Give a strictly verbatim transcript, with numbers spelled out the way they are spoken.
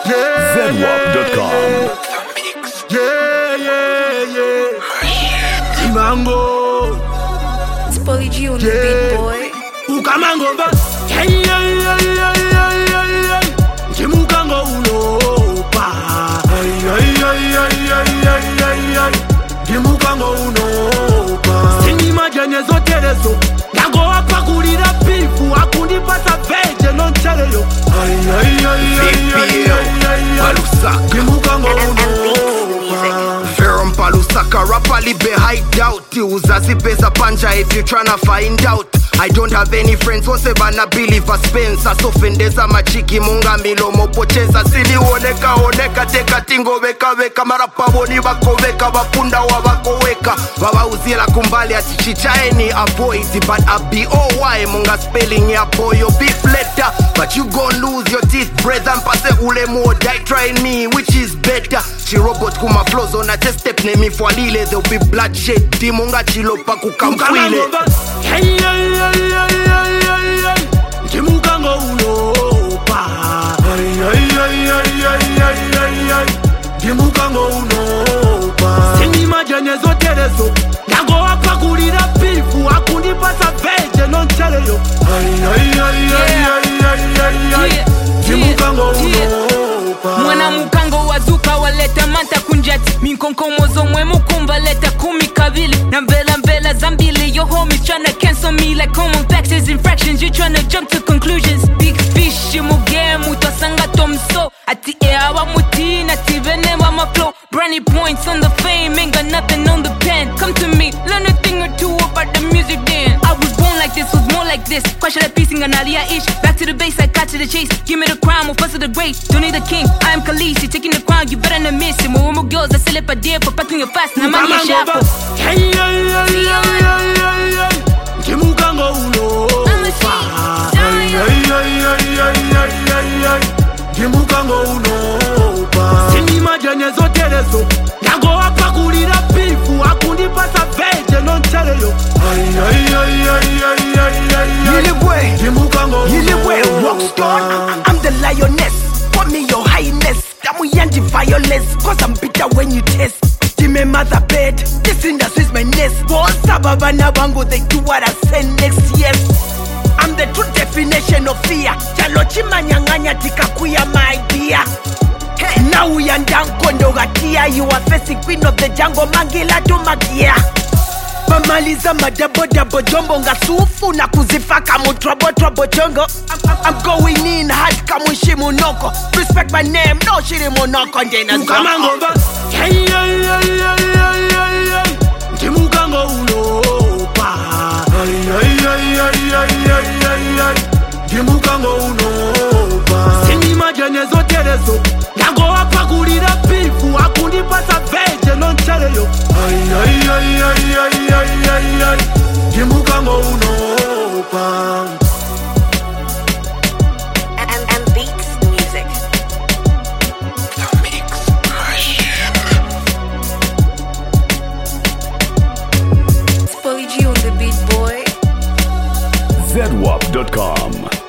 Yeah, Zedwap dot com. yeah, yeah, yeah. Mango. It's Polly G on the Yeah. beat, boy. Ukamango ba. Yeah, yeah, yeah, yeah, yeah, yeah, yeah. Jimukango unopa. Yeah, yeah, yeah, yeah, yeah, yeah, yeah. Jimukango unopa. Sini majanye zoterezo. Nago apa kulira pifu. Akundi pasa veje non chaleyo. Ay, ay, ay, ay, ay, ay, ay. Palusaka Jimukango unopa. Verum Palusaka rapper libe hideout. Uzazi pesa panja if you tryna find out. I don't have any friends wose bana believe a Spencer. Sofendeza machiki munga milomo pocheza. Sili oneka oneka teka tingo weka weka. Marapa boni bako weka wapunda wabako weka. Baba uzila kumbali ati chichaeni avoid. But I B O Y munga spelling ya boyo beef letter. But you gon' lose your teeth breath and passe ule mo die trying me which is better. Chi robot kuma flows on a test step ne mi fualile. There'll be bloodshed dimunga chilopa kukamfwile. Hey, hey, hey, hey, hey, hey, hey. Jimukango unopa. Hey, hey, hey, hey, hey, hey, hey, hey. Jimukango unopa. Sini majanye zoterezo. Nago apa kulira pifu. Akundi pasa veje non chaleyo. Hey, hey, hey, hey, hey, hey, hey, hey. Jimukango unopa. Mwana mukango wazuka waleta manta kunjati. Minkonkomozo mwe mukumba leta kumi kabili. Na mbela mbela zambili. Your homies tryna cancel me like common factors, infractions. You tryna jump to conclusions. Big fish muge mutosanga tomso. Ati ewa mutina tivene wama flow. Brownie points on the fame, ain't got nothing on the pen. Come to me, learn a thing or two about the music then. I was born like this, was more like this. Question that piecing an aliyah ish. Back to the base, I cut to the chase. Give me the crown, first of the great. Don't need a king, I am Khaleesi. Taking the crown, you better not miss it. More girls, I still up a deal for packing your fast. Now I'm shuffle. Hey, hey, hey, hey, hey, hey, hey. Jimukango unopa. Hey, hey, hey, hey, hey, hey, hey. Jimukango unopa. Sini majanye zoterezo. Nago apa kulira pifu. Akundi pasa veje non chaleyo. Hey, hey, hey, hey, hey, hey, hey. Yiliwe, Jimukango Yiliwe, rockstar. I'm the lioness. Put me your highness. Damu yanji violence. Cause I'm bitter when you test. Give me mother bed. This industry's my nest. Boss sababana bango, they do what I say next. Yes, I'm the true definition of fear. Chalochi manyanganya tikakuya my dear. Hey, now we are down kondo gatia. You are facing queen of the jungle, mangila to magia. Bamaliza madabo dabo jombo nga sufu na kuzifaka mu trouble trouble chongo. I'm, I'm, I'm going in hard kamu shimunoko. Respect my name, no shirimunoko njena Ukamango ba. Hey, hey, hey, hey, hey, hey, hey. Jimukango unopa. Hey, hey, hey, hey, hey, hey, hey, hey. Jimukango unopa. Sini majanye zoterezo. Nago apa kulira pifu. Akundi pasa veje non chaleyo. Hey, hey, hey, hey, hey, hey, hey, hey. Jimukango unopa. And, and beats music. It's Polly G on the beat, boy. Zedwap dot com.